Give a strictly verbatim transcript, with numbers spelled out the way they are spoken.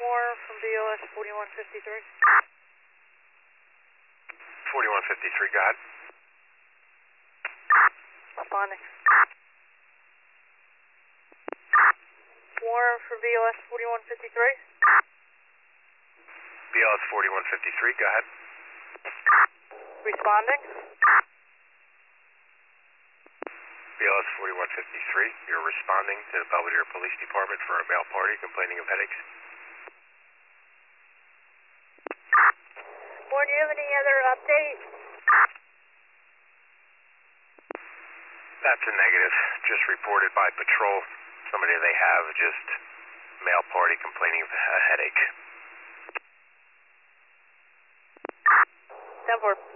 More from B O S forty-one fifty-three. forty-one fifty-three, go ahead. Responding. More from B O S forty-one fifty-three. B O S forty-one fifty-three, go ahead. Responding. B O S forty-one fifty-three, you're responding to the Belvedere Police Department for a male party complaining of headaches. More, do you have any other update? That's a negative. Just reported by patrol. Somebody they have, just male party complaining of a headache. ten four.